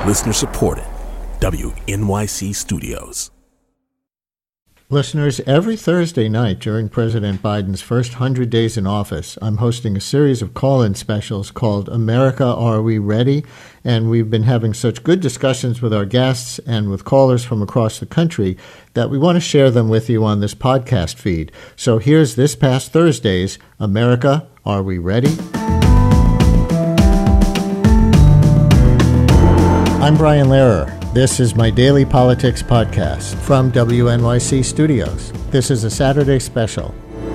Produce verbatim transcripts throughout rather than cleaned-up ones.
Listener supported. W N Y C Studios. Listeners, every Thursday night during President Biden's first one hundred days in office, I'm hosting a series of call-in specials called America, Are We Ready? And we've been having such good discussions with our guests and with callers from across the country that we want to share them with you on this podcast feed. So here's this past Thursday's America, Are We Ready? I'm Brian Lehrer. This is my daily politics podcast from W N Y C Studios. This is a Saturday special.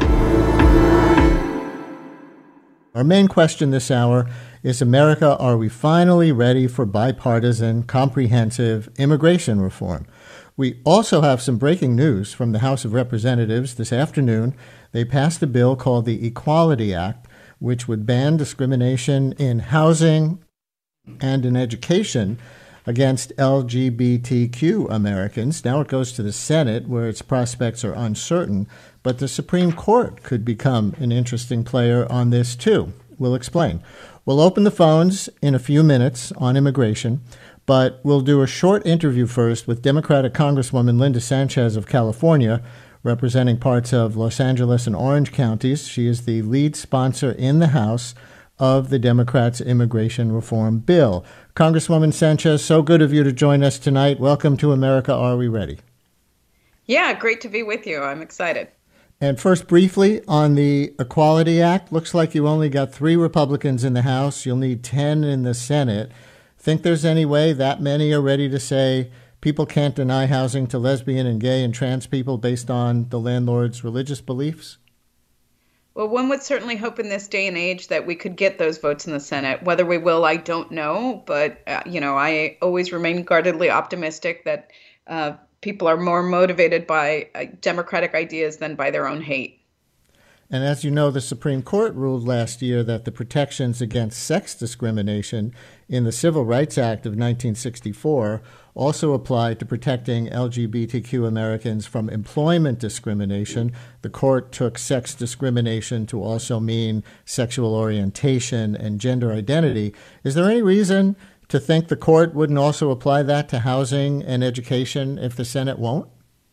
Our main question this hour is, America, are we finally ready for bipartisan, comprehensive immigration reform? We also have some breaking news from the House of Representatives this afternoon. They passed a bill called the Equality Act, which would ban discrimination in housing and in education against L G B T Q Americans. Now it goes to the Senate, where its prospects are uncertain, but the Supreme Court could become an interesting player on this too. We'll explain. We'll open the phones in a few minutes on immigration, but we'll do a short interview first with Democratic Congresswoman Linda Sanchez of California, representing parts of Los Angeles and Orange counties. She is the lead sponsor in the House of the Democrats' immigration reform bill. Congresswoman Sanchez, so good of you to join us tonight. Welcome to America, Are We Ready? Yeah, great to be with you. I'm excited. And first, briefly, on the Equality Act, looks like you only got three Republicans in the House. You'll need ten in the Senate. Think there's any way that many are ready to say people can't deny housing to lesbian and gay and trans people based on the landlord's religious beliefs? Well, one would certainly hope in this day and age that we could get those votes in the Senate. Whether we will, I don't know. But, uh, you know, I always remain guardedly optimistic that uh, people are more motivated by uh, democratic ideas than by their own hate. And as you know, the Supreme Court ruled last year that the protections against sex discrimination in the Civil Rights Act of nineteen sixty-four also apply to protecting L G B T Q Americans from employment discrimination. The court took sex discrimination to also mean sexual orientation and gender identity. Is there any reason to think the court wouldn't also apply that to housing and education if the Senate won't?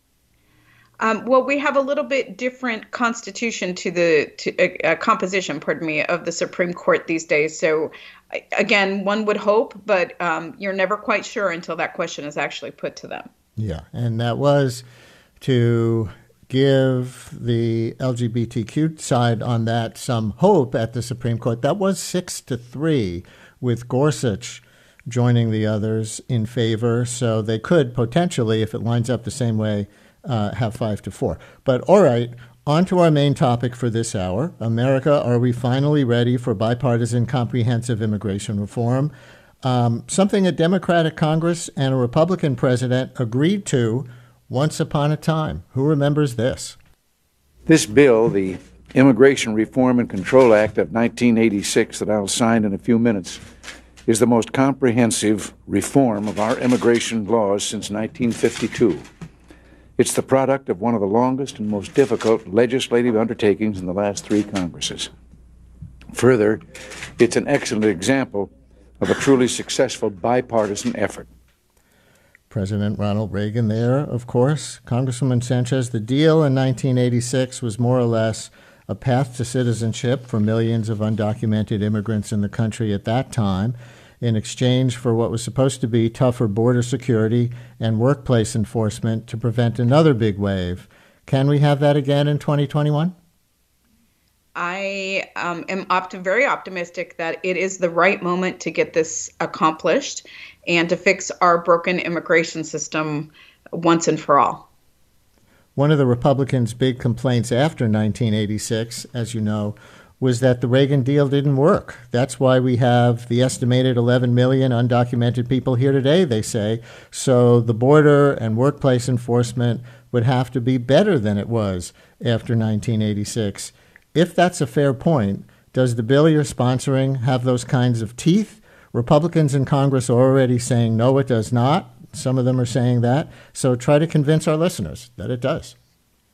Um, well, we have a little bit different constitution to the to, uh, composition, pardon me, of the Supreme Court these days. So, again, one would hope, but um, you're never quite sure until that question is actually put to them. Yeah, and that was to give the L G B T Q side on that some hope at the Supreme Court. That was six to three, with Gorsuch joining the others in favor. So they could potentially, if it lines up the same way, Uh, have five to four. But all right, on to our main topic for this hour. America, are we finally ready for bipartisan comprehensive immigration reform? Um, something a Democratic Congress and a Republican president agreed to once upon a time. Who remembers this? This bill, the Immigration Reform and Control Act of nineteen eighty-six, that I'll sign in a few minutes, is the most comprehensive reform of our immigration laws since nineteen fifty-two. It's the product of one of the longest and most difficult legislative undertakings in the last three Congresses. Further, it's an excellent example of a truly successful bipartisan effort. President Ronald Reagan there, of course. Congresswoman Sanchez, the deal in nineteen eighty-six was more or less a path to citizenship for millions of undocumented immigrants in the country at that time, in exchange for what was supposed to be tougher border security and workplace enforcement to prevent another big wave. Can we have that again in twenty twenty-one? I um, am opt- very optimistic that it is the right moment to get this accomplished and to fix our broken immigration system once and for all. One of the Republicans' big complaints after nineteen eighty-six, as you know, was that the Reagan deal didn't work. That's why we have the estimated eleven million undocumented people here today, they say. So the border and workplace enforcement would have to be better than it was after nineteen eighty-six. If that's a fair point, does the bill you're sponsoring have those kinds of teeth? Republicans in Congress are already saying, no, it does not. Some of them are saying that. So try to convince our listeners that it does.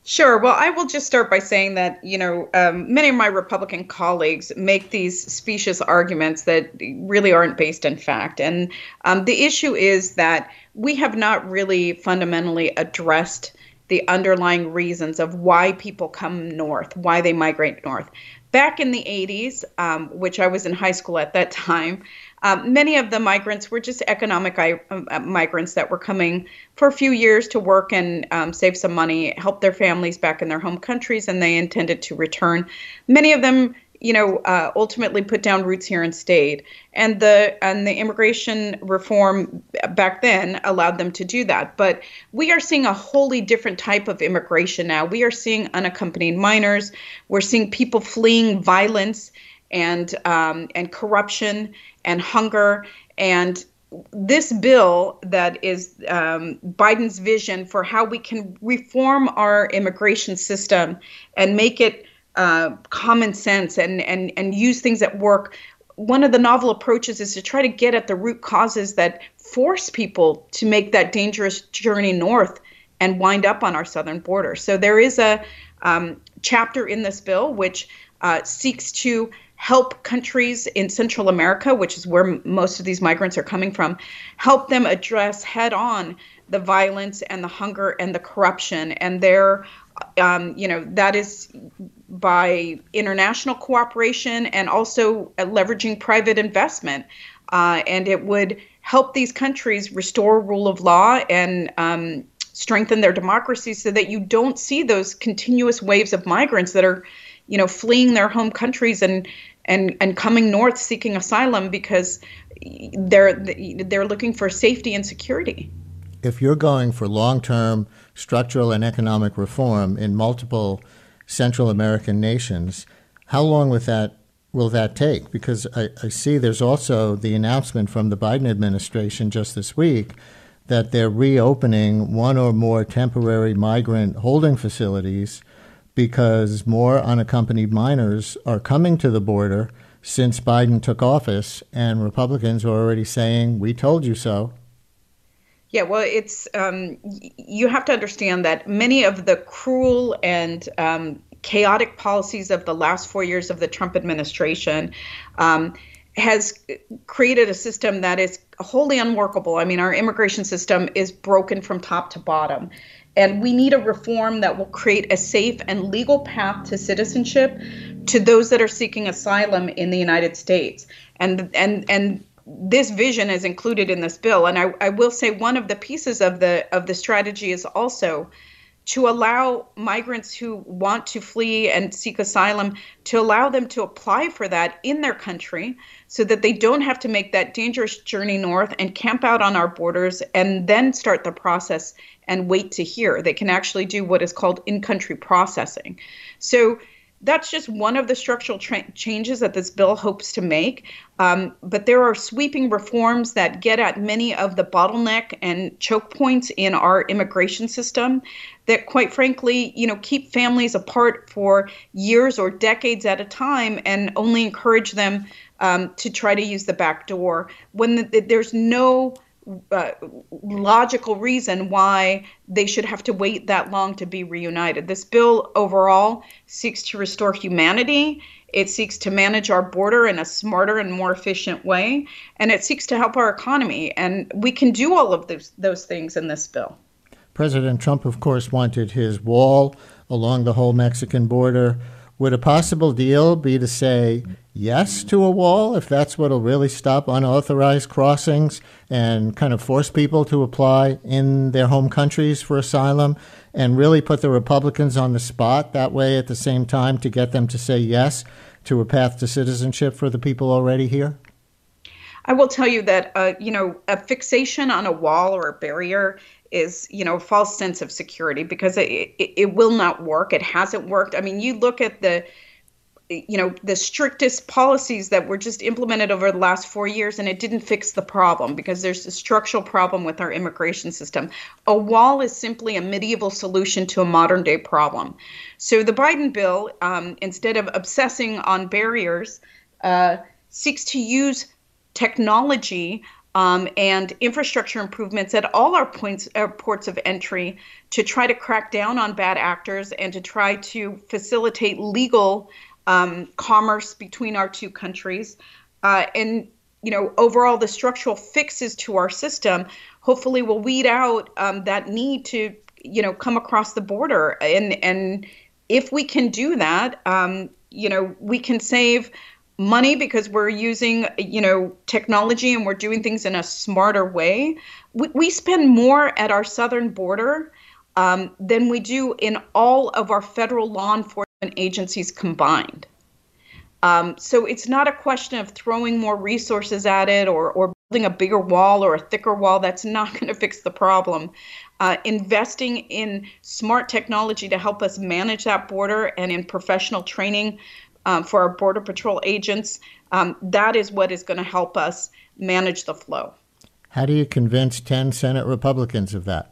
Sure. Well, I will just start by saying that, you know, um, many of my Republican colleagues make these specious arguments that really aren't based in fact. And um, the issue is that we have not really fundamentally addressed the underlying reasons of why people come north, why they migrate north. Back in the eighties, um, which I was in high school at that time, um, many of the migrants were just economic I- uh, migrants that were coming for a few years to work and um, save some money, help their families back in their home countries, and they intended to return. Many of them, you know, uh, ultimately put down roots here and stayed. And the and the immigration reform back then allowed them to do that. But we are seeing a wholly different type of immigration now. We are seeing unaccompanied minors. We're seeing people fleeing violence and um, and corruption and hunger. And this bill that is um, Biden's vision for how we can reform our immigration system and make it Uh, common sense and, and, and use things that work. One of the novel approaches is to try to get at the root causes that force people to make that dangerous journey north and wind up on our southern border. So there is a um, chapter in this bill which uh, seeks to help countries in Central America, which is where m- most of these migrants are coming from, help them address head on the violence and the hunger and the corruption. And their Um, you know, that is by international cooperation and also uh, leveraging private investment. Uh, and it would help these countries restore rule of law and um, strengthen their democracies so that you don't see those continuous waves of migrants that are, you know, fleeing their home countries and and and coming north seeking asylum because they're they're looking for safety and security. If you're going for long-term structural and economic reform in multiple Central American nations, how long with that will that take? Because I, I see there's also the announcement from the Biden administration just this week that they're reopening one or more temporary migrant holding facilities because more unaccompanied minors are coming to the border since Biden took office, and Republicans are already saying, we told you so. Yeah, well, it's um, you have to understand that many of the cruel and um, chaotic policies of the last four years of the Trump administration um, has created a system that is wholly unworkable. I mean, our immigration system is broken from top to bottom. And we need a reform that will create a safe and legal path to citizenship to those that are seeking asylum in the United States. And and and this vision is included in this bill. And I, I will say one of the pieces of the of the strategy is also to allow migrants who want to flee and seek asylum, to allow them to apply for that in their country so that they don't have to make that dangerous journey north and camp out on our borders and then start the process and wait to hear. They can actually do what is called in-country processing. So that's just one of the structural tra- changes that this bill hopes to make. Um, but there are sweeping reforms that get at many of the bottleneck and choke points in our immigration system that, quite frankly, you know, keep families apart for years or decades at a time and only encourage them um, to try to use the back door when the, there's no Uh, logical reason why they should have to wait that long to be reunited. This bill overall seeks to restore humanity. It seeks to manage our border in a smarter and more efficient way, and it seeks to help our economy. And we can do all of those, those things in this bill. President Trump, of course, wanted his wall along the whole Mexican border. Would a possible deal be to say yes to a wall, if that's what will really stop unauthorized crossings and kind of force people to apply in their home countries for asylum, and really put the Republicans on the spot that way at the same time to get them to say yes to a path to citizenship for the people already here? I will tell you that, uh, you know, a fixation on a wall or a barrier is, you know, a false sense of security because it, it, it will not work. It hasn't worked. I mean, you look at the, you know, the strictest policies that were just implemented over the last four years, and it didn't fix the problem because there's a structural problem with our immigration system. A wall is simply a medieval solution to a modern day problem. So the Biden bill, um, instead of obsessing on barriers, uh, seeks to use technology um, and infrastructure improvements at all our points, our ports of entry to try to crack down on bad actors and to try to facilitate legal um, commerce between our two countries. Uh, and, you know, overall, the structural fixes to our system hopefully will weed out um, that need to, you know, come across the border. And, and if we can do that, um, you know, we can save money because we're using, you know, technology and we're doing things in a smarter way. We, we spend more at our southern border um, than we do in all of our federal law enforcement agencies combined. Um, so it's not a question of throwing more resources at it or, or building a bigger wall or a thicker wall. That's not going to fix the problem. Uh, investing in smart technology to help us manage that border and in professional training um, for our Border Patrol agents, um, that is what is going to help us manage the flow. How do you convince ten Senate Republicans of that?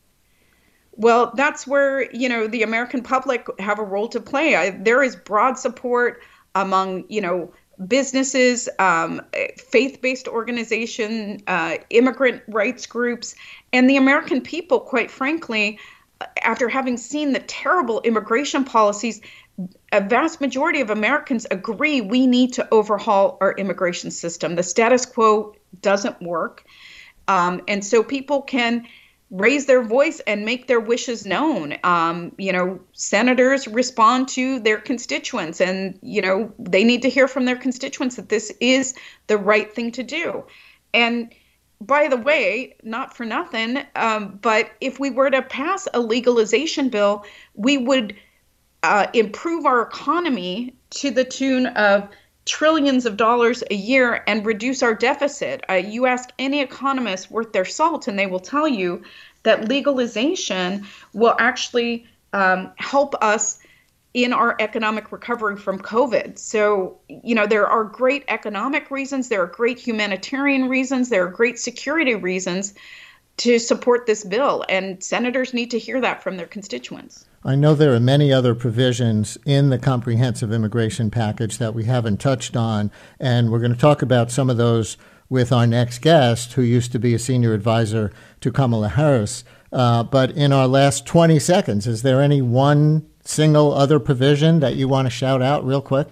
Well, that's where, you know, the American public have a role to play. I, there is broad support among, you know, businesses, um, faith-based organization, uh, immigrant rights groups, and the American people, quite frankly, after having seen the terrible immigration policies, a vast majority of Americans agree we need to overhaul our immigration system. The status quo doesn't work. Um, and so people can raise their voice and make their wishes known. Um, you know, senators respond to their constituents, and, you know, they need to hear from their constituents that this is the right thing to do. And by the way, not for nothing, um, but if we were to pass a legalization bill, we would uh, improve our economy to the tune of trillions of dollars a year and reduce our deficit. Uh, you ask any economist worth their salt, and they will tell you that legalization will actually um, help us in our economic recovery from COVID. So, you know, there are great economic reasons, there are great humanitarian reasons, there are great security reasons to support this bill, and senators need to hear that from their constituents. I know there are many other provisions in the comprehensive immigration package that we haven't touched on, and we're going to talk about some of those with our next guest, who used to be a senior advisor to Kamala Harris. Uh, but in our last twenty seconds, is there any one single other provision that you want to shout out real quick?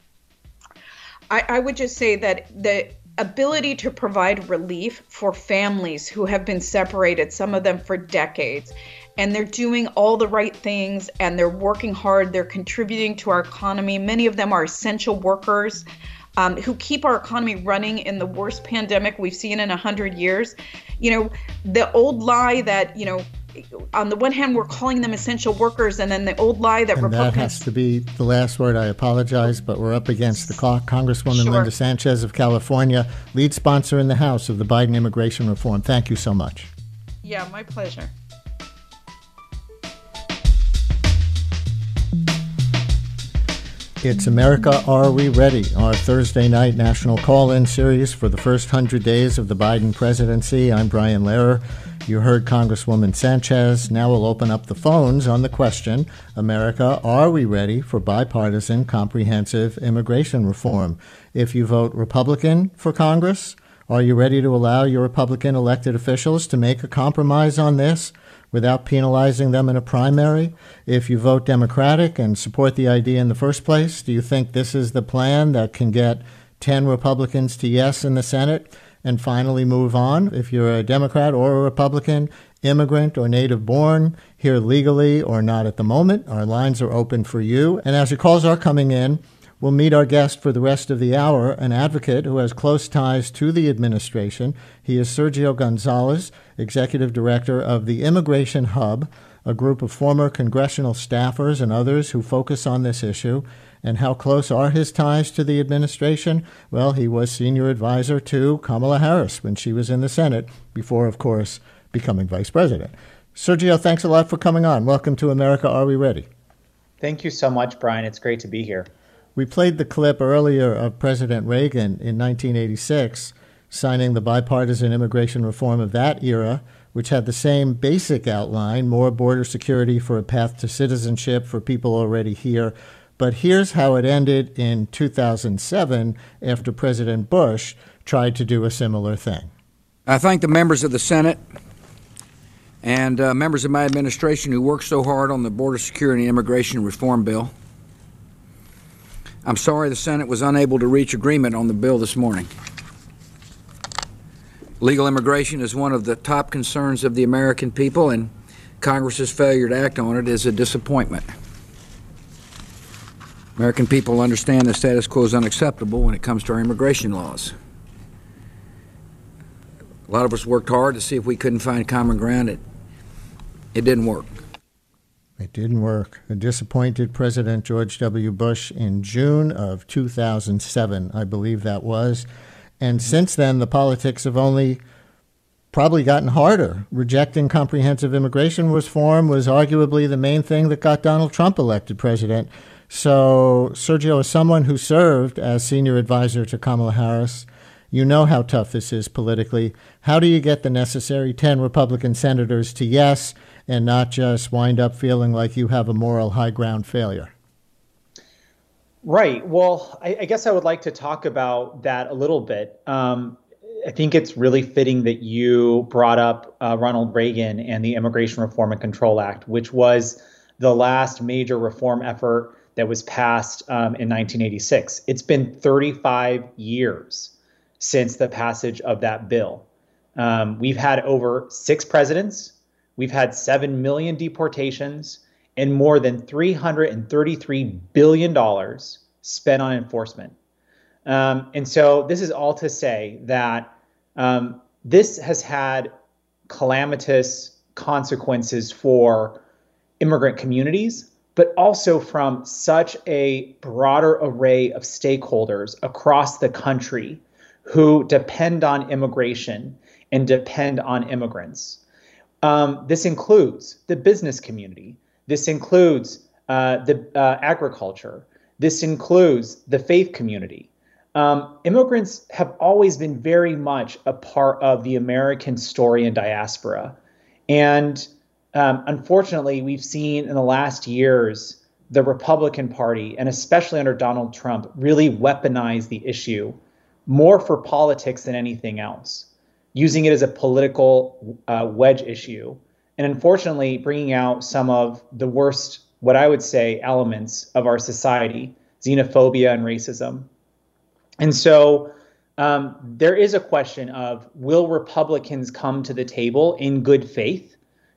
I, I would just say that the ability to provide relief for families who have been separated, some of them for decades, and they're doing all the right things and they're working hard, they're contributing to our economy. Many of them are essential workers um, who keep our economy running in the worst pandemic we've seen in a hundred years. You know, the old lie that, you know, on the one hand, we're calling them essential workers, and then the old lie that and Republicans... that has to be the last word. I apologize, but we're up against the clock. Congresswoman Sure. Linda Sanchez of California, lead sponsor in the House of the Biden immigration reform. Thank you so much. Yeah, my pleasure. It's America, Are We Ready? Our Thursday night national call-in series for the first one hundred days of the Biden presidency. I'm Brian Lehrer. You heard Congresswoman Sanchez. Now we'll open up the phones on the question, America, are we ready for bipartisan, comprehensive immigration reform? If you vote Republican for Congress, are you ready to allow your Republican elected officials to make a compromise on this without penalizing them in a primary? If you vote Democratic and support the idea in the first place, do you think this is the plan that can get ten Republicans to yes in the Senate and finally move on? If you're a Democrat or a Republican, immigrant or native born, here legally or not at the moment, our lines are open for you. And as your calls are coming in, we'll meet our guest for the rest of the hour, an advocate who has close ties to the administration. He is Sergio Gonzalez, Executive Director of the Immigration Hub, a group of former congressional staffers and others who focus on this issue. And how close are his ties to the administration? Well, he was senior advisor to Kamala Harris when she was in the Senate, before, of course, becoming vice president. Sergio, thanks a lot for coming on. Welcome to America, Are We Ready? Thank you so much, Brian. It's great to be here. We played the clip earlier of President Reagan in nineteen eighty-six, signing the bipartisan immigration reform of that era, which had the same basic outline, more border security for a path to citizenship for people already here. But here's how it ended in two thousand seven after President Bush tried to do a similar thing. I thank the members of the Senate and uh, members of my administration who worked so hard on the Border Security and Immigration Reform Bill. I'm sorry the Senate was unable to reach agreement on the bill this morning. Legal immigration is one of the top concerns of the American people, and Congress's failure to act on it is a disappointment. American people understand the status quo is unacceptable when it comes to our immigration laws. A lot of us worked hard to see if we couldn't find common ground. It, it didn't work. It didn't work. A disappointed President George W. Bush in June of two thousand seven, I believe that was. And since then, the politics have only probably gotten harder. Rejecting comprehensive immigration reform was arguably the main thing that got Donald Trump elected president. So, Sergio, as someone who served as senior advisor to Kamala Harris, you know how tough this is politically. How do you get the necessary ten Republican senators to yes and not just wind up feeling like you have a moral high ground failure? Right. Well, I, I guess I would like to talk about that a little bit. Um, I think it's really fitting that you brought up uh, Ronald Reagan and the Immigration Reform and Control Act, which was the last major reform effort that was passed um, in nineteen eighty-six. It's been thirty-five years since the passage of that bill. Um, we've had over six presidents. We've had seven million deportations and more than three hundred thirty-three billion dollars spent on enforcement. Um, and so this is all to say that um, this has had calamitous consequences for immigrant communities, but also from such a broader array of stakeholders across the country who depend on immigration and depend on immigrants. Um, this includes the business community. This includes uh, the uh, agriculture. This includes the faith community. Um, immigrants have always been very much a part of the American story and diaspora. And um, unfortunately, we've seen in the last years, the Republican Party, and especially under Donald Trump, really weaponize the issue more for politics than anything else, using it as a political uh, wedge issue. And unfortunately, bringing out some of the worst, what I would say, elements of our society, xenophobia and racism. And so um, there is a question of, will Republicans come to the table in good faith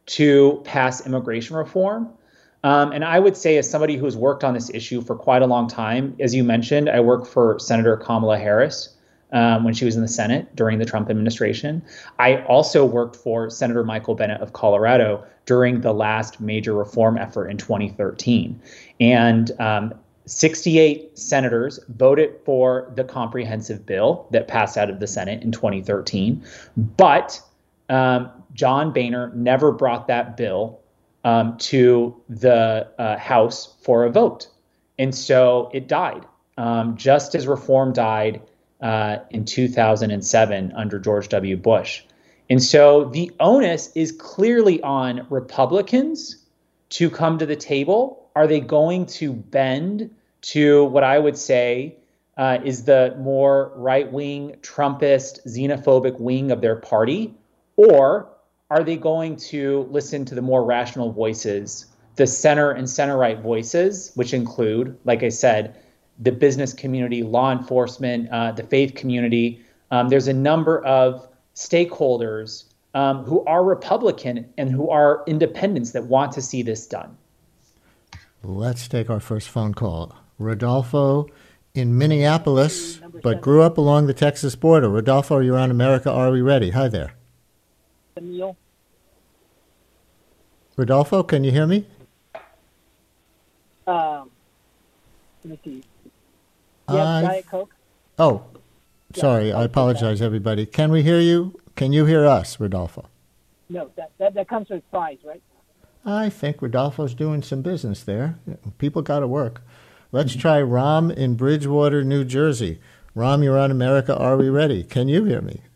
to pass immigration reform? Um, and I would say, as somebody who has worked on this issue for quite a long time, as you mentioned, I worked for Senator Kamala Harris Um, when she was in the Senate during the Trump administration. I also worked for Senator Michael Bennet of Colorado during the last major reform effort in twenty thirteen. And um, sixty-eight senators voted for the comprehensive bill that passed out of the Senate in twenty thirteen. But um, John Boehner never brought that bill um, to the uh, House for a vote. And so it died, um, just as reform died Uh, in two thousand seven under George W. Bush. And so the onus is clearly on Republicans to come to the table. Are they going to bend to what I would say uh, is the more right-wing, Trumpist, xenophobic wing of their party? Or are they going to listen to the more rational voices, the center and center-right voices, which include, like I said, the business community, law enforcement, uh, the faith community? Um, there's a number of stakeholders um, who are Republican and who are independents that want to see this done. Let's take our first phone call. Rodolfo in Minneapolis, but grew up along the Texas border. Rodolfo, you're on America Are We Ready? Hi there. Rodolfo, can you hear me? Um, let me see. You have Diet Coke? Oh, sorry. Yeah, I apologize, everybody. Can we hear you? Can you hear us, Rodolfo? No, that, that, that comes with fries, right? I think Rodolfo's doing some business there. People got to work. Let's try Ram in Bridgewater, New Jersey. Ram, you're on America Are We Ready? Can you hear me?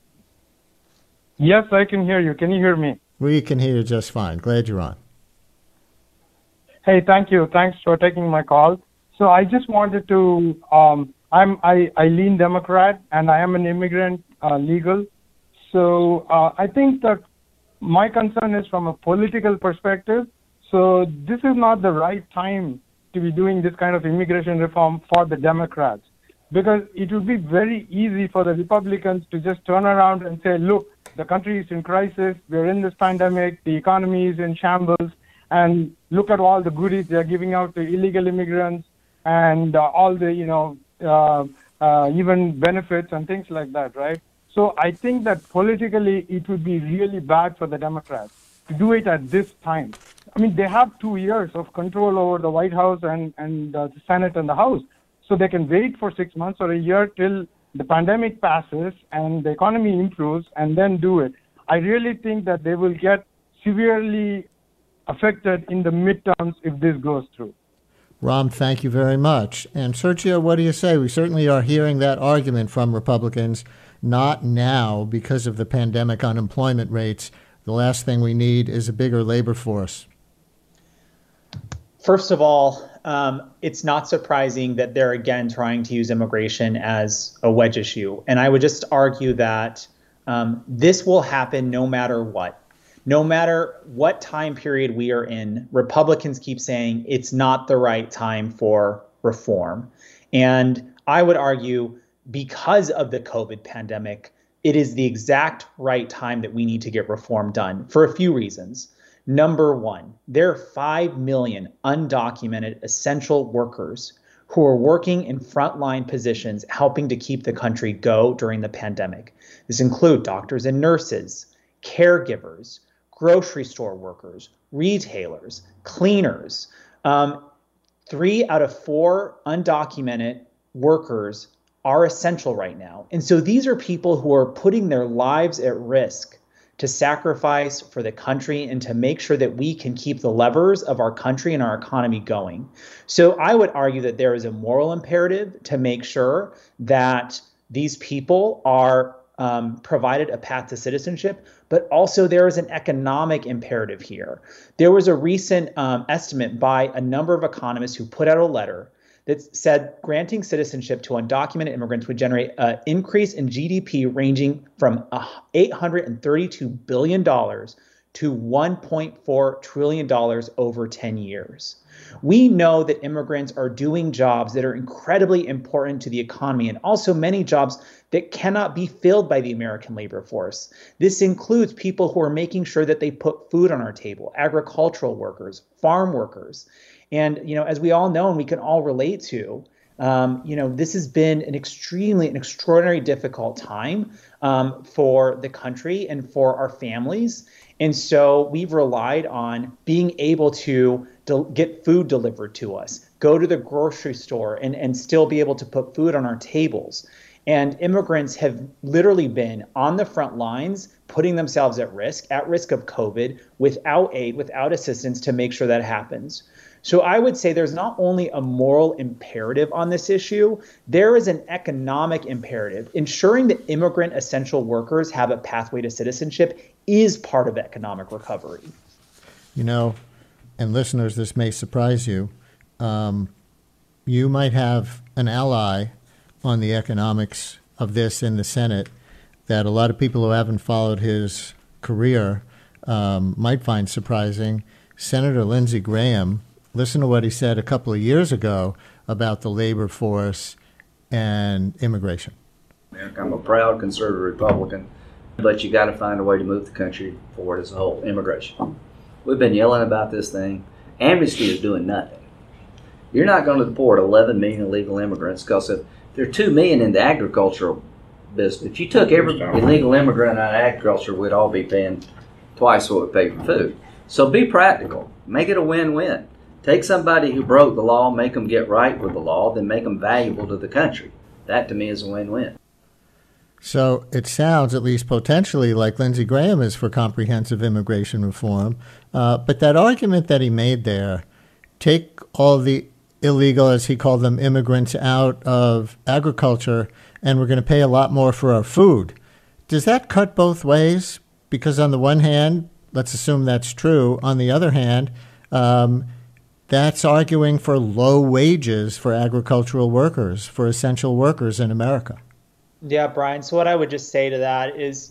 Yes, I can hear you. Can you hear me? We can hear you just fine. Glad you're on. Hey, thank you. Thanks for taking my call. So I just wanted to, um, I'm, I, I lean Democrat and I am an immigrant uh, legal. So uh, I think that my concern is from a political perspective. So this is not the right time to be doing this kind of immigration reform for the Democrats, because it would be very easy for the Republicans to just turn around and say, look, the country is in crisis, we're in this pandemic, the economy is in shambles, and look at all the goodies they're giving out to illegal immigrants and uh, all the, you know, uh, uh, even benefits and things like that, right? So I think that politically it would be really bad for the Democrats to do it at this time. I mean, they have two years of control over the White House and, and uh, the Senate and the House. So they can wait for six months or a year till the pandemic passes and the economy improves and then do it. I really think that they will get severely affected in the midterms if this goes through. Ram, thank you very much. And Sergio, what do you say? We certainly are hearing that argument from Republicans, not now because of the pandemic unemployment rates. The last thing we need is a bigger labor force. First of all, um, it's not surprising that they're again trying to use immigration as a wedge issue. And I would just argue that um, this will happen no matter what. No matter what time period we are in, Republicans keep saying it's not the right time for reform. And I would argue because of the COVID pandemic, it is the exact right time that we need to get reform done for a few reasons. Number one, there are five million undocumented essential workers who are working in frontline positions helping to keep the country go during the pandemic. This includes doctors and nurses, caregivers, grocery store workers, retailers, cleaners. Um, three out of four undocumented workers are essential right now. And so these are people who are putting their lives at risk to sacrifice for the country and to make sure that we can keep the levers of our country and our economy going. So I would argue that there is a moral imperative to make sure that these people are um, provided a path to citizenship, but also there is an economic imperative here. There was a recent um, estimate by a number of economists who put out a letter that said granting citizenship to undocumented immigrants would generate an increase in G D P ranging from eight hundred thirty-two billion dollars to one point four trillion dollars over ten years. We know that immigrants are doing jobs that are incredibly important to the economy and also many jobs that cannot be filled by the American labor force. This includes people who are making sure that they put food on our table, agricultural workers, farm workers. And, you know, as we all know and we can all relate to, um, you know, this has been an extremely, an extraordinary difficult time um, for the country and for our families. And so we've relied on being able to del- get food delivered to us, go to the grocery store and, and still be able to put food on our tables. And immigrants have literally been on the front lines, putting themselves at risk, at risk of COVID, without aid, without assistance to make sure that happens. So I would say there's not only a moral imperative on this issue, there is an economic imperative. Ensuring that immigrant essential workers have a pathway to citizenship is part of economic recovery. You know, and listeners, this may surprise you. Um, you might have an ally on the economics of this in the Senate that a lot of people who haven't followed his career um, might find surprising. Senator Lindsey Graham, listen to what he said a couple of years ago about the labor force and immigration. I'm a proud conservative Republican, but you got to find a way to move the country forward as a whole. Immigration. We've been yelling about this thing. Amnesty is doing nothing. You're not going to deport eleven million illegal immigrants because if there are two million in the agricultural business, if you took every illegal immigrant out of agriculture, we'd all be paying twice what we pay for food. So be practical. Make it a win-win. Take somebody who broke the law, make them get right with the law, then make them valuable to the country. That, to me, is a win-win. So it sounds, at least potentially, like Lindsey Graham is for comprehensive immigration reform. Uh, but that argument that he made there, take all the illegal, as he called them, immigrants out of agriculture, and we're going to pay a lot more for our food. Does that cut both ways? Because on the one hand, let's assume that's true. On the other hand, um, that's arguing for low wages for agricultural workers, for essential workers in America. Yeah, Brian. So what I would just say to that is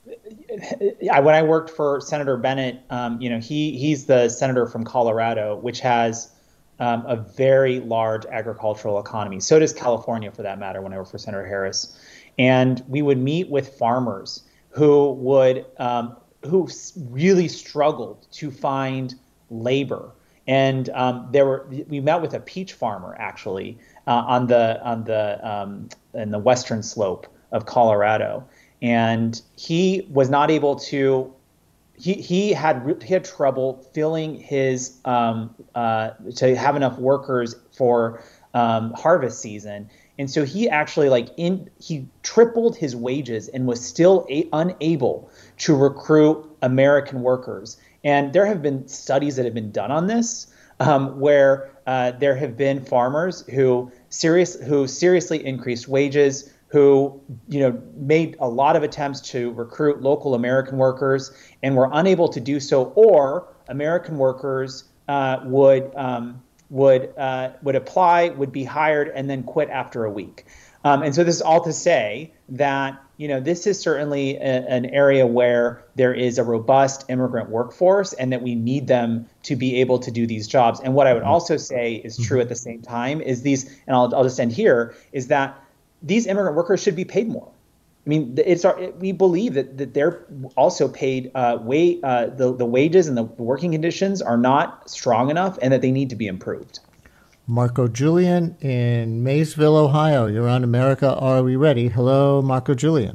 I, when I worked for Senator Bennett, um, you know, he he's the senator from Colorado, which has um, a very large agricultural economy. So does California, for that matter, when I worked for Senator Harris. And we would meet with farmers who would um, who really struggled to find labor. And um, there were we met with a peach farmer actually uh, on the on the um, in the western slope of Colorado, and he was not able to. He he had he had trouble filling his um, uh, to have enough workers for um, harvest season, and so he actually like in he tripled his wages and was still a, unable to recruit American workers. And there have been studies that have been done on this, um, where uh, there have been farmers who serious who seriously increased wages, who you know made a lot of attempts to recruit local American workers and were unable to do so, or American workers uh, would um, would uh, would apply, would be hired, and then quit after a week. Um, and so this is all to say that you know this is certainly a, an area where there is a robust immigrant workforce, and that we need them to be able to do these jobs. And what I would also say is true at the same time is these, and I'll, I'll just end here, is that these immigrant workers should be paid more. I mean, it's our, we believe that, that they're also paid uh, way uh, the the wages and the working conditions are not strong enough, and that they need to be improved. Marco Julian in Maysville, Ohio. You're on America Are We Ready? Hello, Marco Julian.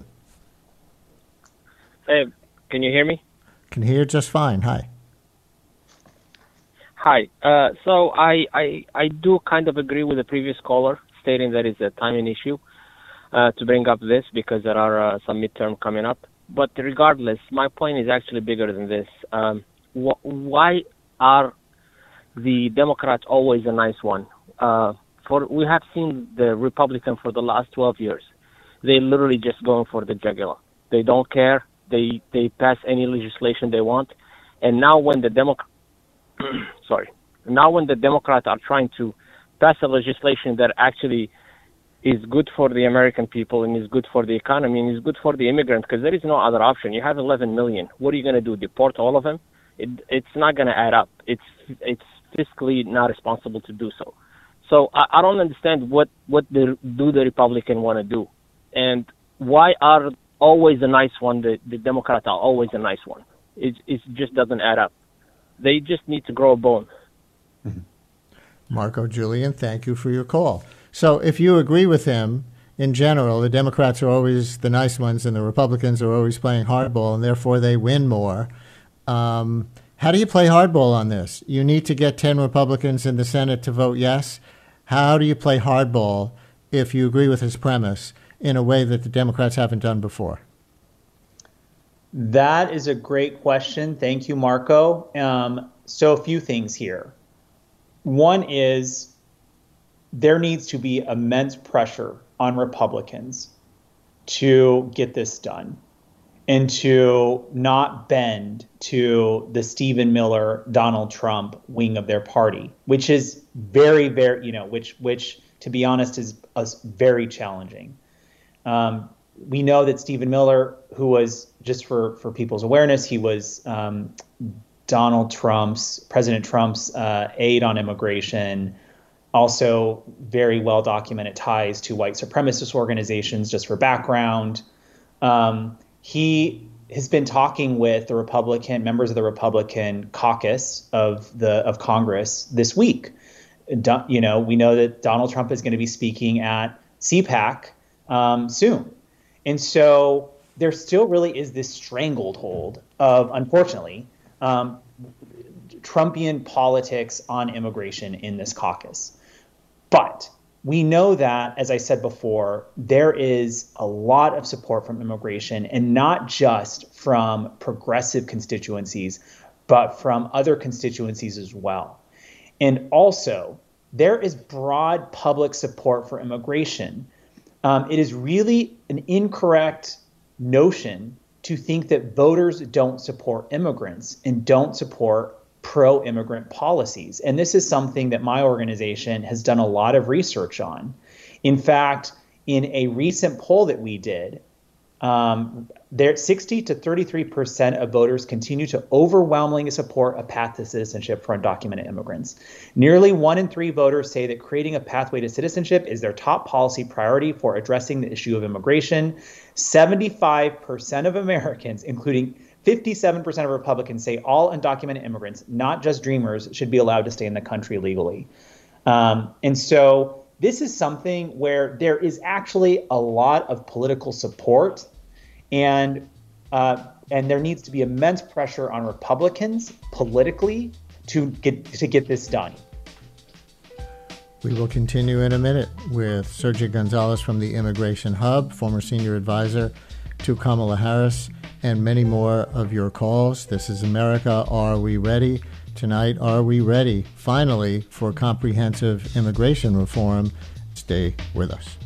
Hey, can you hear me? Can hear just fine. Hi. Hi. Uh, so I, I I do kind of agree with the previous caller, stating that it's a timing issue uh, to bring up this because there are uh, some midterm coming up. But regardless, my point is actually bigger than this. Um, wh- why are the Democrats always a nice one? Uh, for we have seen the Republican for the last twelve years. They literally just going for the jugular. They don't care. They they pass any legislation they want. And now when the Demo- sorry, now when the Democrats are trying to pass a legislation that actually is good for the American people and is good for the economy and is good for the immigrants, because there is no other option. You have eleven million. What are you going to do? Deport all of them? It, it's not going to add up. It's it's fiscally not responsible to do so. So I, I don't understand what what the, do the Republicans want to do, and why are always a nice one? The, the Democrats are always a nice one. It it just doesn't add up. They just need to grow a bone. Marco Julian, thank you for your call. So if you agree with him, in general, the Democrats are always the nice ones and the Republicans are always playing hardball, and therefore they win more. Um, how do you play hardball on this? You need to get ten Republicans in the Senate to vote yes. How do you play hardball if you agree with his premise in a way that the Democrats haven't done before? That is a great question. Thank you, Marco. Um, so a few things here. One is there needs to be immense pressure on Republicans to get this done and to not bend to the Stephen Miller, Donald Trump wing of their party, which is very, very, you know, which, which to be honest, is uh, very challenging. Um, we know that Stephen Miller, who was, just for, for people's awareness, he was um, Donald Trump's, President Trump's uh, aide on immigration, also very well documented ties to white supremacist organizations, just for background. Um, he has been talking with the Republican members of the Republican caucus of the of Congress this week. Do, you know, we know that Donald Trump is going to be speaking at C PAC um, soon. And so there still really is this stranglehold of, unfortunately, um, Trumpian politics on immigration in this caucus. But we know that, as I said before, there is a lot of support from immigration, and not just from progressive constituencies, but from other constituencies as well. And also, there is broad public support for immigration. Um, it is really an incorrect notion to think that voters don't support immigrants and don't support pro-immigrant policies. And this is something that my organization has done a lot of research on. In fact, in a recent poll that we did, Um, there, sixty to thirty-three percent of voters continue to overwhelmingly support a path to citizenship for undocumented immigrants. Nearly one in three voters say that creating a pathway to citizenship is their top policy priority for addressing the issue of immigration. seventy-five percent of Americans, including fifty-seven percent of Republicans, say all undocumented immigrants, not just dreamers, should be allowed to stay in the country legally. Um, and so this is something where there is actually a lot of political support, and uh, and there needs to be immense pressure on Republicans politically to get to get this done. We will continue in a minute with Sergio Gonzalez from the Immigration Hub, former senior advisor to Kamala Harris, and many more of your calls. This is America, Are We Ready? Tonight, are we ready, finally, for comprehensive immigration reform? Stay with us.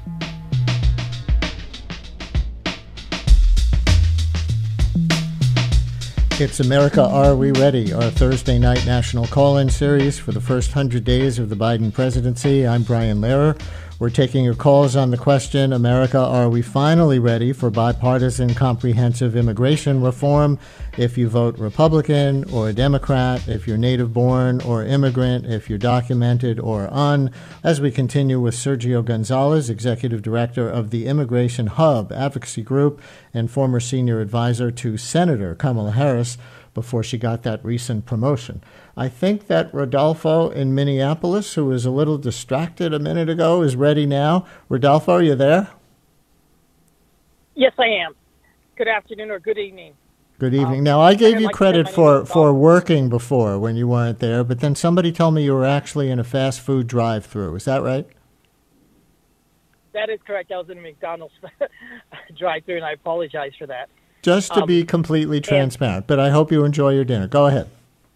It's America, Are We Ready? Our Thursday night national call-in series for the first one hundred days of the Biden presidency. I'm Brian Lehrer. We're taking your calls on the question, America, are we finally ready for bipartisan comprehensive immigration reform? If you vote Republican or Democrat, if you're native-born or immigrant, if you're documented or un, as we continue with Sergio Gonzalez, Executive Director of the Immigration Hub advocacy group and former senior advisor to Senator Kamala Harris before she got that recent promotion. I think that Rodolfo in Minneapolis, who was a little distracted a minute ago, is ready now. Rodolfo, are you there? Yes, I am. Good afternoon or good evening. Good evening. Um, now, I gave I'd you like to credit say my for, name is for Rodolfo. working before when you weren't there, but then somebody told me you were actually in a fast food drive-thru. Is that right? That is correct. I was in a McDonald's drive-thru, and I apologize for that. Just to Um, be completely transparent, but I hope you enjoy your dinner. Go ahead.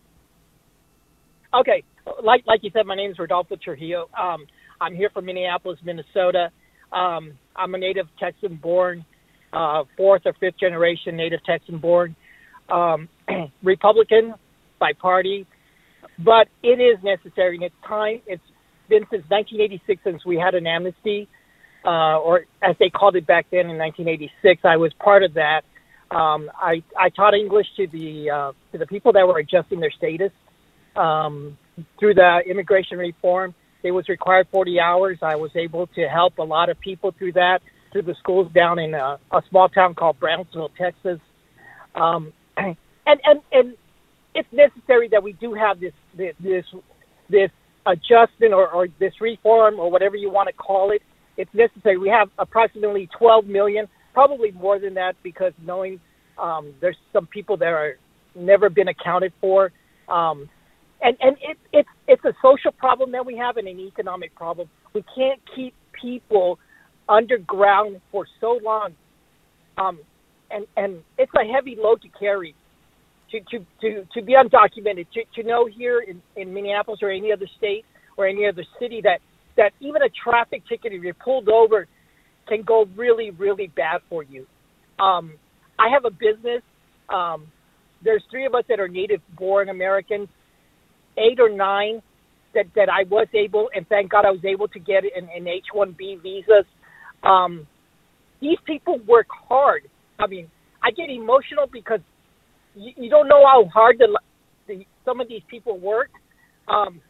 Okay, like like you said, my name is Rodolfo Trujillo. Um, I'm here from Minneapolis, Minnesota. Um, I'm a native Texan-born, uh, fourth or fifth generation native Texan-born, um, Republican by party, but it is necessary and it's time. It's been since nineteen eighty-six since we had an amnesty, uh, or as they called it back then in nineteen eighty-six. I was part of that. Um, I, I taught English to the uh, to the people that were adjusting their status um, through the immigration reform. It was required forty hours. I was able to help a lot of people through that, through the schools down in a, a small town called Brownsville, Texas. Um, and, and, and it's necessary that we do have this this this, this adjustment or, or this reform or whatever you want to call it. It's necessary. We have approximately twelve million. Probably more than that, because knowing um, there's some people that are never been accounted for, um, and and it, it's it's a social problem that we have and an economic problem. We can't keep people underground for so long, um, and and it's a heavy load to carry. To to to, to be undocumented, to, to know here in, in Minneapolis or any other state or any other city that that even a traffic ticket, if you're pulled over, can go really, really bad for you. Um, I have a business. Um, there's three of us that are native-born Americans, eight or nine that, that I was able, and thank God I was able to get in, in H one B visas. Um, these people work hard. I mean, I get emotional because you, you don't know how hard the, the, some of these people work. Um,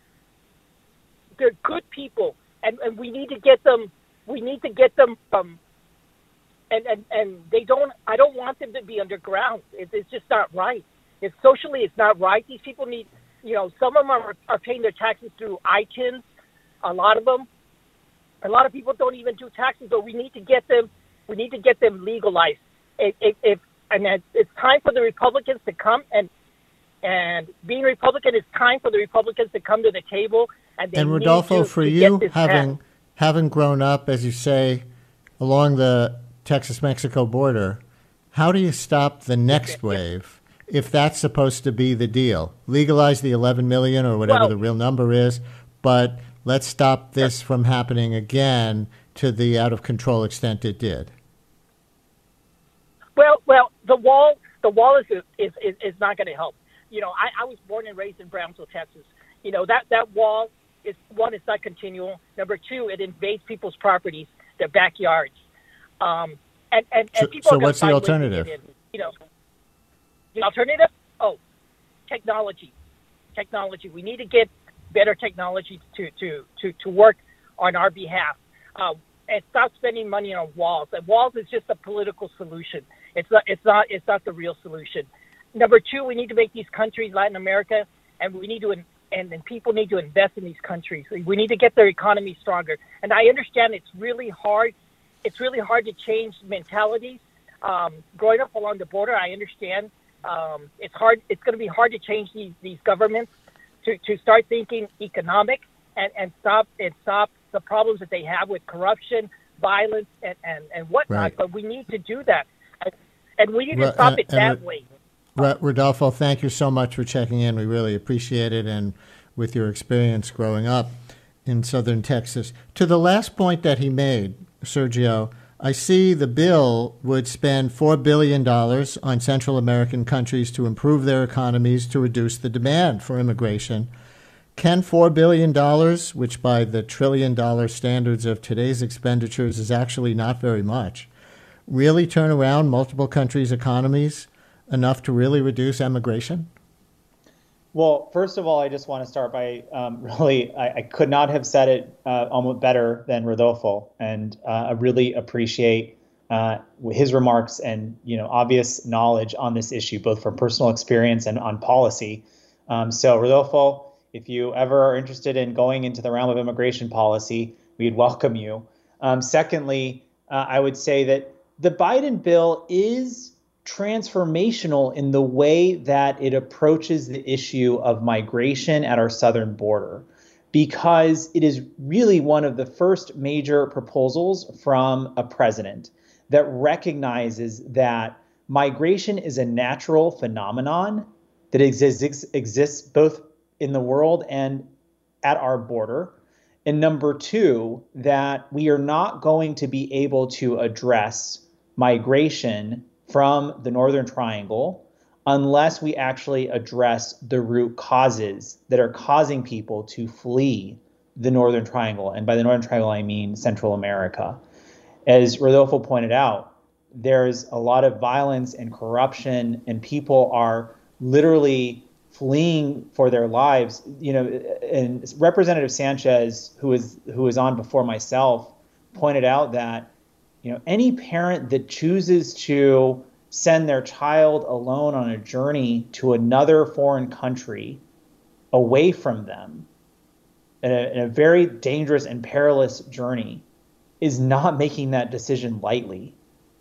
they're good people, and, and we need to get them We need to get them from, and, and, and they don't, I don't want them to be underground. It, it's just not right. It's socially, it's not right. These people need, you know, some of them are, are paying their taxes through I T I N, a lot of them. A lot of people don't even do taxes, but we need to get them, we need to get them legalized. If, if, if and it's time for the Republicans to come and, and being Republican, it's time for the Republicans to come to the table. And, they And Rodolfo, need to, for to you, get this having... passed. Having grown up, as you say, along the Texas-Mexico border, how do you stop the next wave if that's supposed to be the deal? Legalize the eleven million or whatever Well, the real number is, but let's stop this from happening again to the out-of-control extent it did. Well, well, the wall, the wall is is is, is not going to help. You know, I, I was born and raised in Brownsville, Texas. You know, that that wall. Is, one, it's not continual. Number two, it invades people's properties, their backyards. Um, And, and, and So, people so are gonna what's the find ways to alternative? get in, you know, the alternative? Oh, technology. Technology. We need to get better technology to, to, to, to work on our behalf. Um, and stop spending money on walls. And walls is just a political solution. It's not, it's not, it's not the real solution. Number two, we need to make these countries, Latin America, and we need to, and, and people need to invest in these countries. We need to get their economy stronger. And I understand it's really hard. It's really hard to change mentalities. Um, growing up along the border, I understand um, it's hard. It's going to be hard to change these, these governments to, to start thinking economic and, and stop and stop the problems that they have with corruption, violence, and, and, and whatnot. Right. But we need to do that. And we need Well, to stop and- it that and- way. Rodolfo, thank you so much for checking in. We really appreciate it, and with your experience growing up in southern Texas. To the last point that he made, Sergio, I see the bill would spend four billion dollars on Central American countries to improve their economies to reduce the demand for immigration. Can four billion dollars, which by the trillion-dollar standards of today's expenditures is actually not very much, really turn around multiple countries' economies enough to really reduce emigration? Well, first of all, I just want to start by um, really, I, I could not have said it uh, almost better than Rodolfo, and uh, I really appreciate uh, his remarks and you know obvious knowledge on this issue, both from personal experience and on policy. Um, so, Rodolfo, if you ever are interested in going into the realm of immigration policy, we'd welcome you. Um, secondly, uh, I would say that the Biden bill is transformational in the way that it approaches the issue of migration at our southern border, because it is really one of the first major proposals from a president that recognizes that migration is a natural phenomenon that exists, exists both in the world and at our border. And number two, that we are not going to be able to address migration from the Northern Triangle unless we actually address the root causes that are causing people to flee the Northern Triangle. And by the Northern Triangle, I mean Central America. As Rodolfo pointed out, there's a lot of violence and corruption, and people are literally fleeing for their lives. You know, and Representative Sanchez, who is who is on before myself, pointed out that you know, any parent that chooses to send their child alone on a journey to another foreign country away from them in a, in a very dangerous and perilous journey is not making that decision lightly.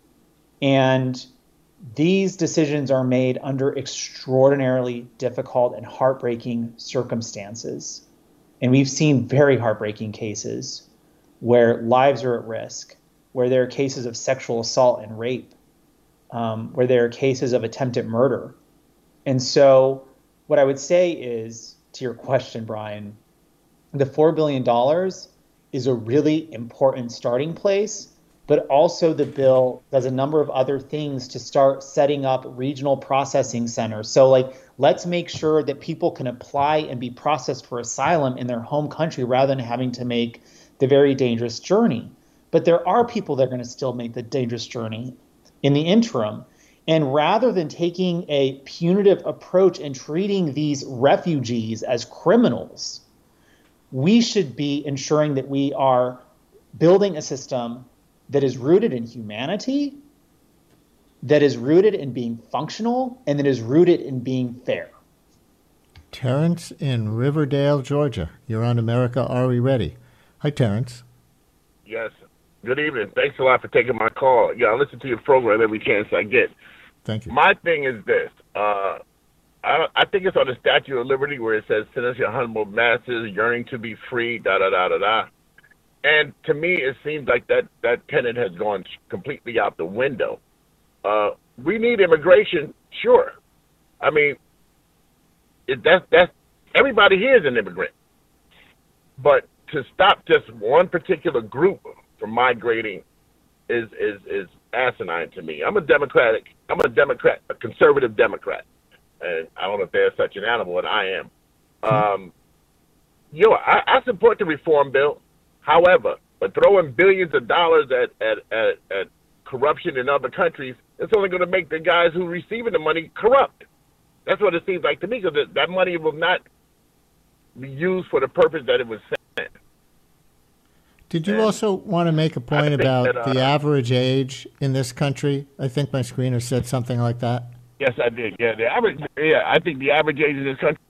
And these decisions are made under extraordinarily difficult and heartbreaking circumstances. And we've seen very heartbreaking cases where lives are at risk, where there are cases of sexual assault and rape, um, where there are cases of attempted murder. And so what I would say is, to your question, Brian, the four billion dollars is a really important starting place, but also the bill does a number of other things to start setting up regional processing centers. So like, let's make sure that people can apply and be processed for asylum in their home country rather than having to make the very dangerous journey. But there are people that are going to still make the dangerous journey in the interim. And rather than taking a punitive approach and treating these refugees as criminals, we should be ensuring that we are building a system that is rooted in humanity, that is rooted in being functional, and that is rooted in being fair. Terrence in Riverdale, Georgia. You're on America Are We Ready? Hi, Terrence. Yes. Good evening. Thanks a lot for taking my call. Yeah, I listen to your program every chance I get. Thank you. My thing is this. Uh, I, I think it's on the Statue of Liberty where it says, "Sinners, your humble masses, yearning to be free," da da da da da. And to me, it seems like that, that tenet has gone completely out the window. Uh, we need immigration, sure. I mean, it, that's, that's, everybody here is an immigrant. But to stop just one particular group from migrating is, is, is asinine to me. I'm a Democratic, I'm a Democrat, a conservative Democrat. And I don't know if there's such an animal, but I am. Um, you know, I, I support the reform bill. However, but throwing billions of dollars at, at, at, at corruption in other countries, it's only going to make the guys who are receiving the money corrupt. That's what it seems like to me, because that money will not be used for the purpose that it was sent. Did you and also want to make a point about that, uh, the average age in this country? I think my screener said something like that. Yes, I did. Yeah, the average. Yeah, I think the average age in this country.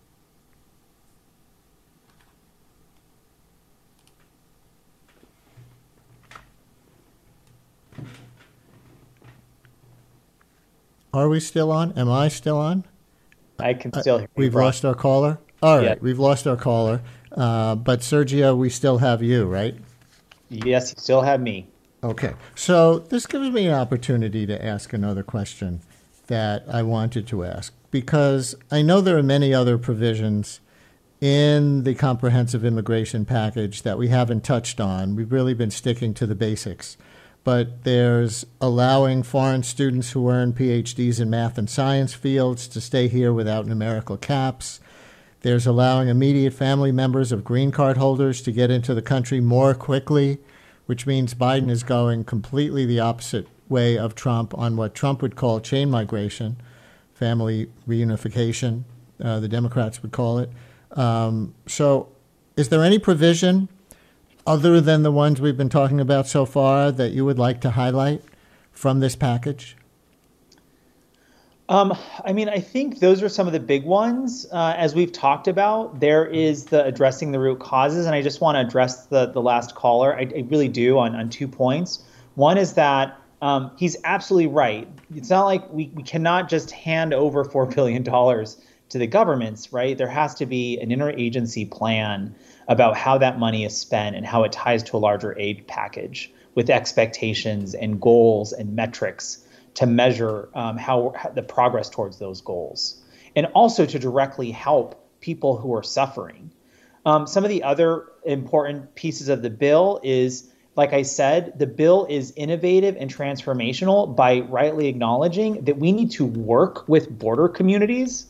Are we still on? Am I still on? I can still hear uh, We've you, lost our caller? All right, yeah. We've lost our caller. Uh, but Sergio, we still have you, right? Yes, you still have me. Okay. So this gives me an opportunity to ask another question that I wanted to ask, because I know there are many other provisions in the comprehensive immigration package that we haven't touched on. We've really been sticking to the basics. But there's allowing foreign students who earn P H Ds in math and science fields to stay here without numerical caps. There's allowing immediate family members of green card holders to get into the country more quickly, which means Biden is going completely the opposite way of Trump on what Trump would call chain migration, family reunification, uh, the Democrats would call it. Um, so is there any provision other than the ones we've been talking about so far that you would like to highlight from this package? Um, I mean, I think those are some of the big ones. Uh, as we've talked about, there is the addressing the root causes, and I just want to address the, the last caller. I, I really do on, on two points. One is that um, he's absolutely right. It's not like we, we cannot just hand over four billion dollars to the governments, right? There has to be an interagency plan about how that money is spent and how it ties to a larger aid package with expectations and goals and metrics to measure um, how, how the progress towards those goals, and also to directly help people who are suffering. Um, some of the other important pieces of the bill is, like I said, the bill is innovative and transformational by rightly acknowledging that we need to work with border communities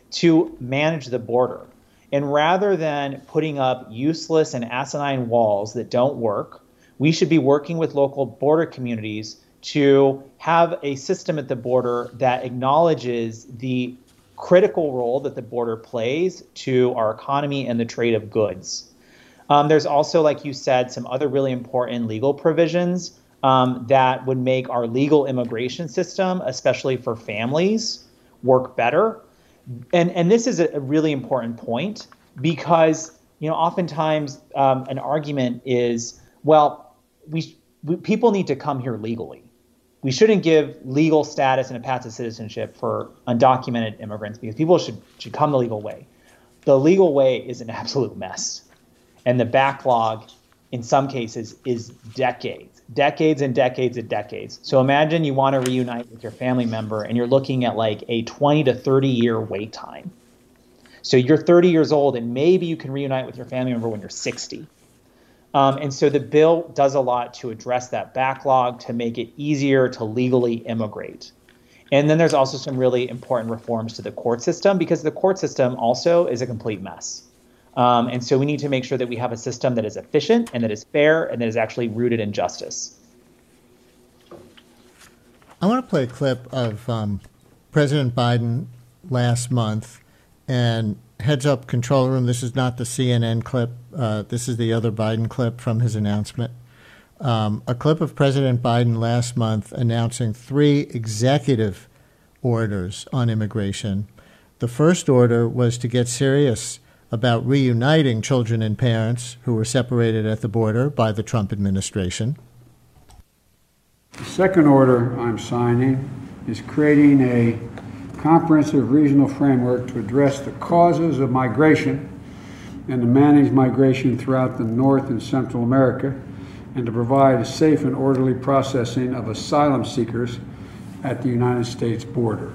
to manage the border. And rather than putting up useless and asinine walls that don't work, we should be working with local border communities to have a system at the border that acknowledges the critical role that the border plays to our economy and the trade of goods. Um, there's also, like you said, some other really important legal provisions um, that would make our legal immigration system, especially for families, work better. And and this is a really important point because, you know, oftentimes um, an argument is, well, we, we people need to come here legally. We shouldn't give legal status and a path to citizenship for undocumented immigrants because people should should come the legal way. The legal way is an absolute mess. And the backlog, in some cases, is decades, decades and decades and decades. So imagine you want to reunite with your family member and you're looking at like a twenty to thirty year wait time. So you're thirty years old and maybe you can reunite with your family member when you're sixty. Um, and so the bill does a lot to address that backlog, to make it easier to legally immigrate. And then there's also some really important reforms to the court system because the court system also is a complete mess. Um, and so we need to make sure that we have a system that is efficient and that is fair and that is actually rooted in justice. I want to play a clip of um, President Biden last month. And heads up, control room, this is not the C N N clip. Uh, this is the other Biden clip from his announcement. Um, a clip of President Biden last month announcing three executive orders on immigration. The first order was to get serious about reuniting children and parents who were separated at the border by the Trump administration. The second order I'm signing is creating a comprehensive regional framework to address the causes of migration and to manage migration throughout the North and Central America and to provide a safe and orderly processing of asylum seekers at the United States border.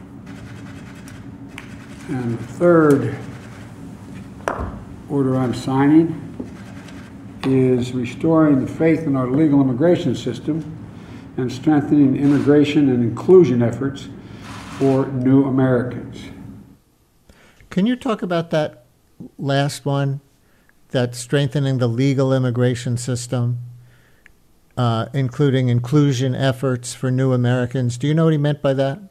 And the third order I'm signing is restoring the faith in our legal immigration system and strengthening immigration and inclusion efforts for new Americans. Can you talk about that last one, that strengthening the legal immigration system? uh, including inclusion efforts for new Americans. Do you know what he meant by that?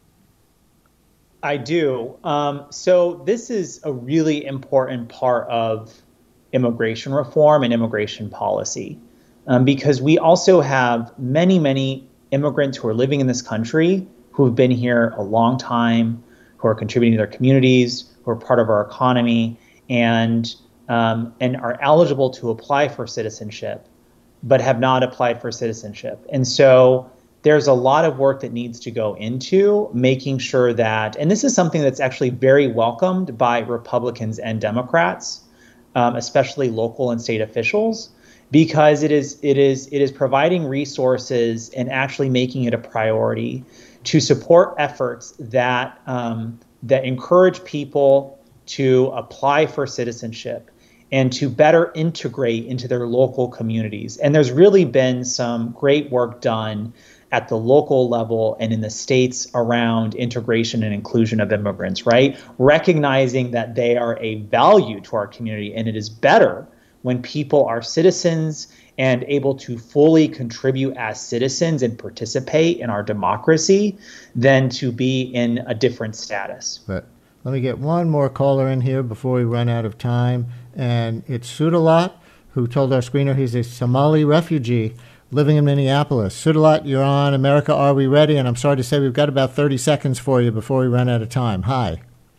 I do. Um, so this is a really important part of immigration reform and immigration policy, um, because we also have many, many immigrants who are living in this country who have been here a long time, who are contributing to their communities, who are part of our economy, and um, and are eligible to apply for citizenship, but have not applied for citizenship. And so there's a lot of work that needs to go into making sure that, and this is something that's actually very welcomed by Republicans and Democrats, um, especially local and state officials, because it is it is it is providing resources and actually making it a priority to support efforts that um, that encourage people to apply for citizenship and to better integrate into their local communities. And there's really been some great work done at the local level and in the states around integration and inclusion of immigrants, right? Recognizing that they are a value to our community, and it is better when people are citizens and able to fully contribute as citizens and participate in our democracy than to be in a different status. But let me get one more caller in here before we run out of time. And it's Sudalat, who told our screener he's a Somali refugee living in Minneapolis. Sudalat, you're on America Are We Ready? And I'm sorry to say we've got about thirty seconds for you before we run out of time. Hi.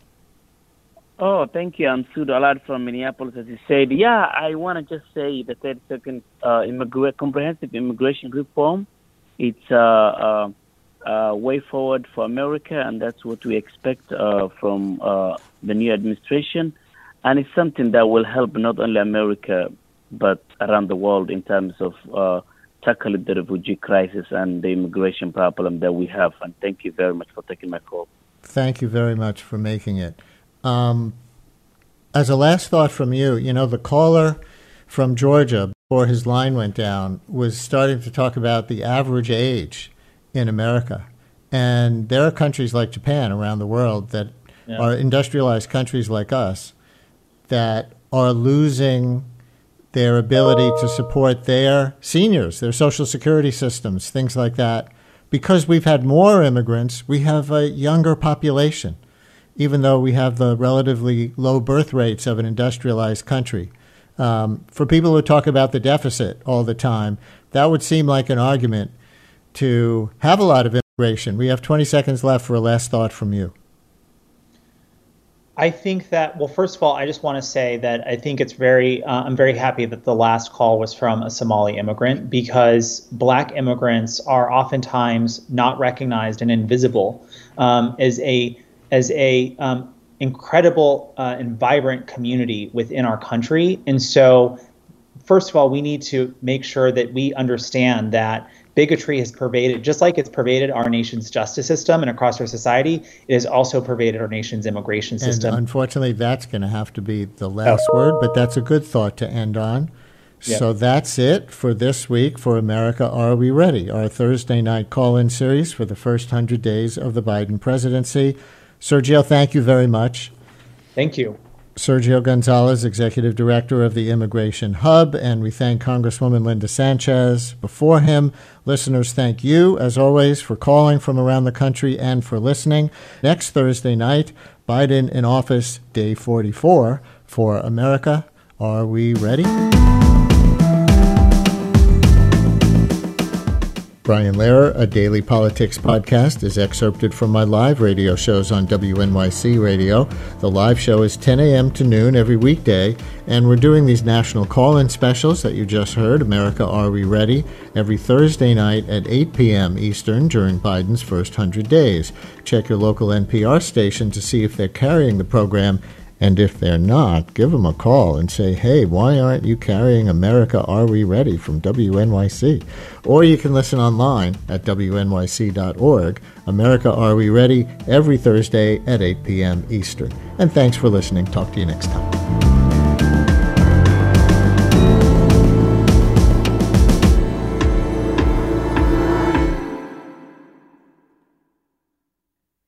Oh, thank you. I'm Sudalat from Minneapolis, as you said. Yeah, I want to just say the thirty-second uh, immigra- comprehensive immigration reform, it's a uh, uh, uh, way forward for America, and that's what we expect uh, from uh, the new administration. And it's something that will help not only America, but around the world in terms of uh, tackling the refugee crisis and the immigration problem that we have. And thank you very much for taking my call. Thank you very much for making it. Um, as a last thought from you, you know, the caller from Georgia, before his line went down, was starting to talk about the average age in America. And there are countries like Japan around the world that yeah. are industrialized countries like us that are losing their ability to support their seniors, their social security systems, things like that. Because we've had more immigrants, we have a younger population, even though we have the relatively low birth rates of an industrialized country. Um, for people who talk about the deficit all the time, that would seem like an argument to have a lot of immigration. We have twenty seconds left for a last thought from you. I think that, well, first of all, I just want to say that I think it's very, uh, I'm very happy that the last call was from a Somali immigrant, because Black immigrants are oftentimes not recognized and invisible um, as a as a um, incredible uh, and vibrant community within our country. And so, first of all, we need to make sure that we understand that bigotry has pervaded, just like it's pervaded our nation's justice system and across our society, it has also pervaded our nation's immigration system. And unfortunately, that's going to have to be the last oh. word, but that's a good thought to end on. Yep. So that's it for this week for America Are We Ready, our Thursday night call-in series for the first one hundred days of the Biden presidency. Sergio, thank you very much. Thank you. Sergio Gonzalez, Executive Director of the Immigration Hub, and we thank Congresswoman Linda Sanchez. Before him, listeners, thank you, as always, for calling from around the country and for listening. Next Thursday night, Biden in office, day forty-four, for America. Are we ready? Brian Lehrer, a daily politics podcast, is excerpted from my live radio shows on W N Y C Radio. The live show is ten a.m. to noon every weekday, and we're doing these national call-in specials that you just heard, America Are We Ready, every Thursday night at eight p.m. Eastern during Biden's first one hundred days. Check your local N P R station to see if they're carrying the program, and if they're not, give them a call and say, hey, why aren't you carrying America Are We Ready from W N Y C? Or you can listen online at W N Y C dot org. America Are We Ready every Thursday at eight p.m. Eastern. And thanks for listening. Talk to you next time.